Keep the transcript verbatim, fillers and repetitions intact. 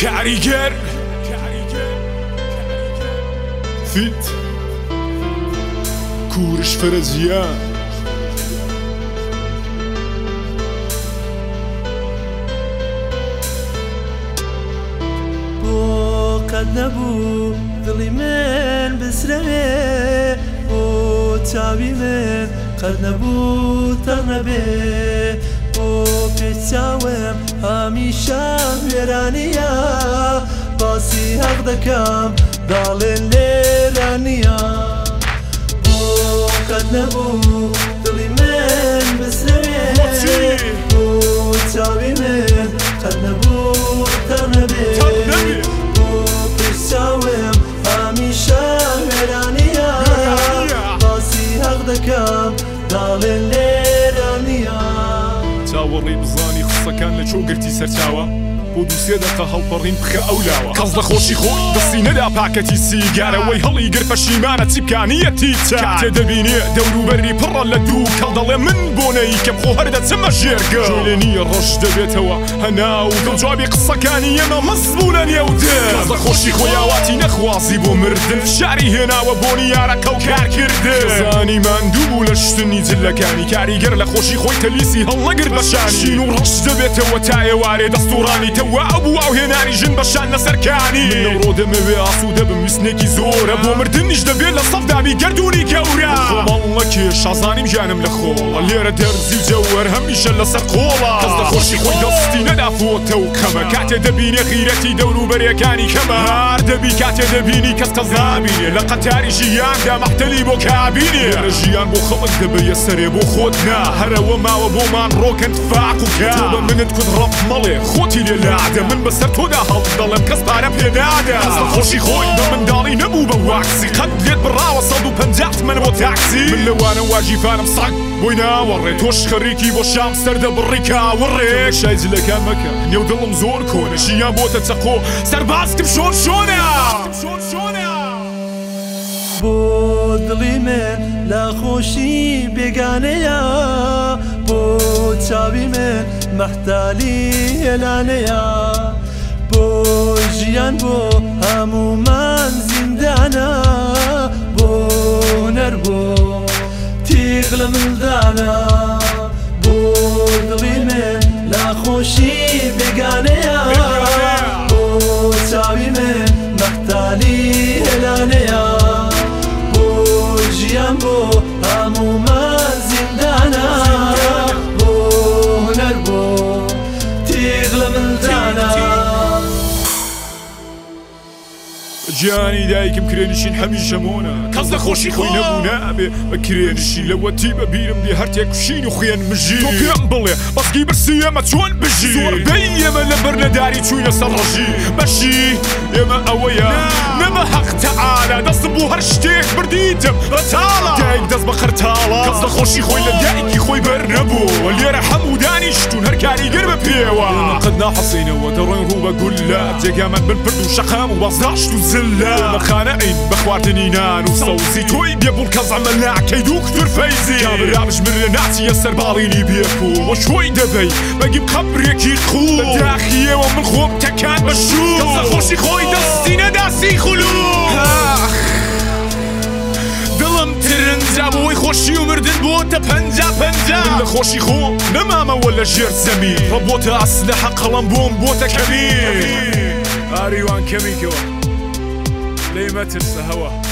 كعريقر فيت كورش فرزيان بو قد نبو دڵی من بسرەوێ بۆ چاوی من قەت نەبوو تەڕ نەبێ بۆ پێچاوم هەمیشە وێرانیە باسی حەق دەکەم داڵێن لێرە نییە بۆ قەت نەبوو دڵی من بسرەوێ بۆ چاوی من قەت نەبوو تەڕ نەبێ بۆ پێچاوم هەمیشە وێرانیە باسی حەق دەکەم داڵێن لێرە نییە چاوەڕێی بزانی قسەکان لە چۆ گرتی سەرچاوە بۆ دووسێ دەقە هەڵپەڕین بخە ئەولاوە کەس لە خۆشی خۆی دەستی نەدا پاکەتی سیگارەوەی هەڵی گر پەشیمانە چی بکانیەتی چا کاتێ دەبینێ دەوروبەری پڕە لە دوو کەڵ دەڵێ من بۆ نەی کەم خۆ هەر دەچمە ژێرگە جۆلێ نییە ڕۆژ دەبێتەوە هەناو دڵجوابی قسەکانی ئێمە مەزبوونە نێودێ کەس لە خۆشی خۆی ئاواتی نەخوازی بۆ مردن فشاری هێناوە بۆنی یارەکە و کارکردن خزانی ماندوو بوو لە شتنی جلەکانی کاریگەر لە خۆشی خۆی تەلیسی هەڵنەگرت بەشانی شین و ڕەش دەبێتەوە تا ئێوارێ دەستوڕانی وا ئەبوو ئەو هێنانی ژن بەشان لەسەرکانی من لەڕۆ دەمەوێ ئاسوودە بم ویستنێکی زۆرە بۆ مردنیش دەبێت لە سەف دابی گەردوونی گەورە خۆماڵ نەکێش شازانیم ژیانم لە خۆڵە لێرە دەرزی جەوەر هەمیشە لەسەر قۆڵە کەس لە خۆشی خۆی دەستی نەدافۆتە و کەمە کاتێ دەبینێ خیرەتی دەوروبەریەکانی کەمە هەر دەبی کاتێ دەبینی کەس کەس نابینێ لە قەتاری ژیاندا مەحتەلی بۆ کابینێ لە ژیان بۆ خەڵک دەبێ سەرێ بۆ خۆت نا هەرەوە ماوە بۆمان ڕۆکەن تفاق و کا تۆ بە منت کورد ڕەب مەڵێ خۆتی لێ لادە من بەسەر تۆدا هەڵ دەڵێم کەس پارە پێدادە کەس لە خۆشی خۆی بە منداڵی نەبوو بە واکسی قەت لێت بڕاوە سەد و پەنجات من بۆ تاکسی من لەوانە واجیفانم سەگ بۆی ناوەڕێ تۆش خەریکی بۆ شام سەردە بڕی کاوەڕێ شای جلەکان مەکە نێو دڵم زۆر کۆنە ژیان بۆتە چەقۆ سەربازکم شۆن شۆنە بۆ دڵی من لە خۆشی بێگانەیە بۆ چاوی من مەحتالی هێلانەیە بۆ ژیان بۆ هەمومان زیندانە بۆ هونەر بۆ تیغ لە مندانە بۆ دڵی من لە خۆشی بێگانەیە بۆ چاوی من مەحتالی هێلانەیە بۆ ژیان بۆ هەمومان زیندانە بۆ هونەر بۆ تیغ لە مندانە گیانی دایکم کرێنشین هەمیشە مۆنە کەس لە خۆشی خۆی نەبوو نابێ بە کرێنشی لەوەتی بەبیرم دێ هەر تێکوشین و خوێن مژی تۆ پێم بڵێ بەسکی برسی ئێمە چۆن بژی زۆربەی ئێمە لە بەرنەداری چووینە سەر ڕەژی بەشی ئێمە ئەوەیە نەمە حەق تەعالە دەستم بۆ هەر شتێک بردیتم بەتاڵە دایک دەست بە خەرتاڵە کەس لە خۆشی خۆی لە دایکی خۆی بەر نەبوو لێرە هەموو دانیشتون هەر کاریگەر بە پێوە قەت ناحەسینەوە دەڕۆین ڕوو بە گولات جێگامان بن پرد و شەقام و بەزداشت و زلە لە خانەئین بە خواردنی نان و سەوزی تۆی بێبوون کەس ئەمە ناکەی دوو کتور فەیزی کابرامش من لە ناچیە سەرباڵینی بێکوو وە شۆی دەبەی بەگیم قەبرێکی خوو لە داخیەوە من خۆم تەکان بە شوو کەس لە خۆشی خۆی دەستی نەداسی خولوو دڵم ترنجا بۆی خۆشی و مردن بۆتە پەنجا پەنجا من لە خۆشی خۆم نەمامەوە لە ژێر زەمی ڕە بۆتە ئەسلحە قەڵەم بۆم بۆتە کەمی ئاریوان کەمیکەوە لێ مەترسە هەوە